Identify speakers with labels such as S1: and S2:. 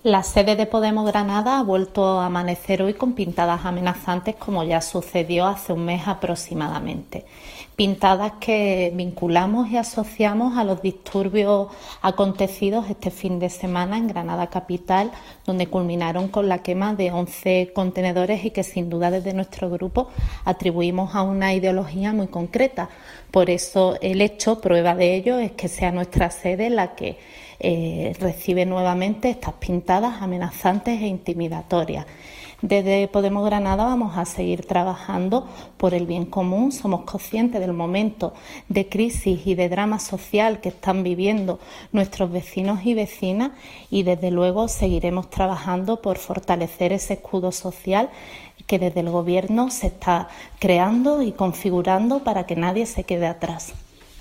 S1: La sede de Podemos Granada ha vuelto a amanecer hoy con pintadas amenazantes, como ya sucedió hace un mes aproximadamente. Pintadas que vinculamos y asociamos a los disturbios acontecidos este fin de semana en Granada capital, donde culminaron con la quema de 11 contenedores y que sin duda desde nuestro grupo atribuimos a una ideología muy concreta. Por eso el hecho, prueba de ello, es que sea nuestra sede la que recibe nuevamente estas pintadas amenazantes e intimidatorias. Desde Podemos Granada vamos a seguir trabajando por el bien común. Somos conscientes del momento de crisis y de drama social que están viviendo nuestros vecinos y vecinas y desde luego seguiremos trabajando por fortalecer ese escudo social que desde el Gobierno se está creando y configurando para que nadie se quede atrás.